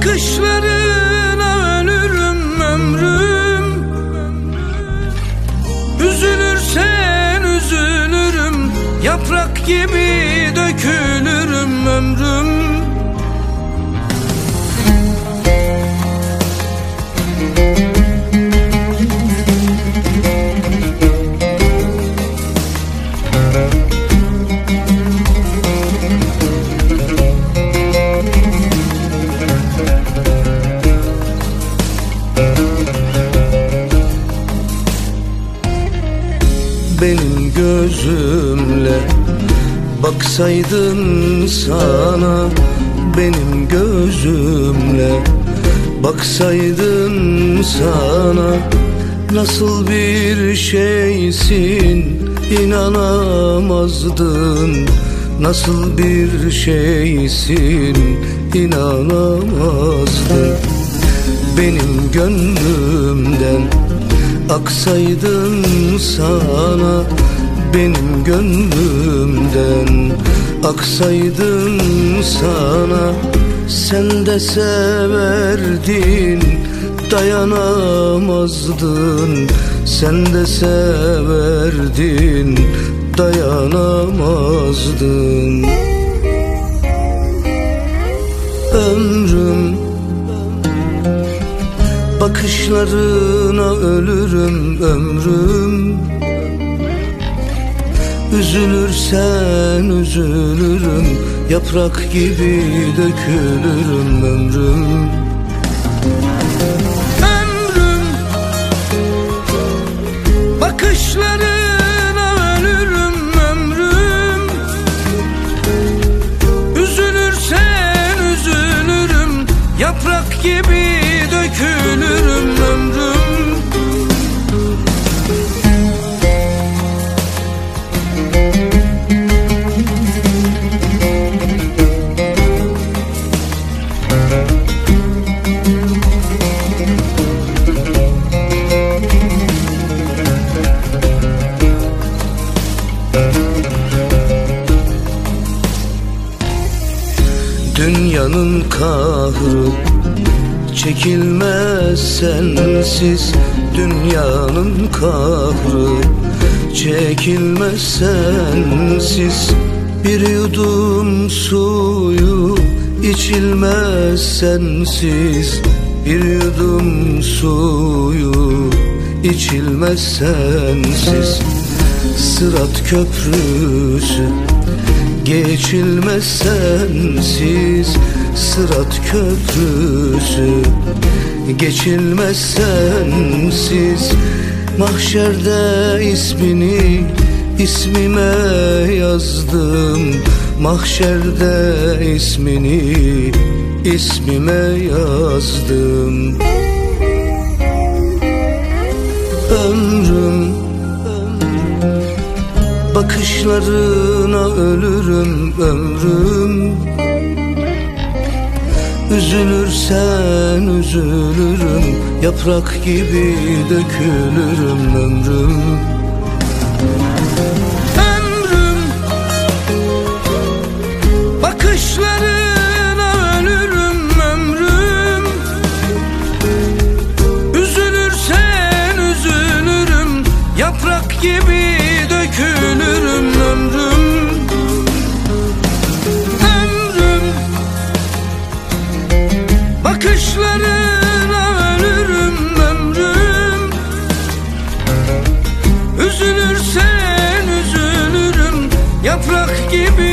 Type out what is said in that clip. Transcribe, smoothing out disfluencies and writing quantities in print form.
Bakışlarına ölürüm ömrüm. Üzülürsen üzülürüm, yaprak gibi dökülürüm ömrüm. Benim gözümle baksaydın sana, benim gözümle baksaydın sana, nasıl bir şeysin inanamazdın, nasıl bir şeysin inanamazdın. Benim gönlümden aksaydın sana, benim gönlümden aksaydın sana, sen de severdin, dayanamazdın, sen de severdin, dayanamazdın. Ömrüm, bakışlarına ölürüm ömrüm. Üzülürsen üzülürüm, yaprak gibi dökülürüm ömrüm. Ömrüm, bakışlarına ölürüm ömrüm. Üzülürsen üzülürüm, yaprak gibi dökülürüm ömrüm. Dünyanın kahrı çekilmez sensiz, dünyanın kahrı çekilmez sensiz. Bir yudum suyu içilmez sensiz, bir yudum suyu içilmez sensiz. Sırat köprüsü geçilmez sensiz, sırat köprüsü geçilmez sensiz. Mahşerde ismini ismime yazdım, mahşerde ismini ismime yazdım. Ömrüm, bakışlarına ölürüm ömrüm. Üzülürsen üzülürüm, yaprak gibi dökülürüm ömrüm. Ömrüm, bakışlarına ölürüm ömrüm. Üzülürsen üzülürüm, yaprak gibi dökülürüm ömrüm. Ömrüm, bakışlarına ölürüm ömrüm. Üzülürsen üzülürüm, yaprak gibi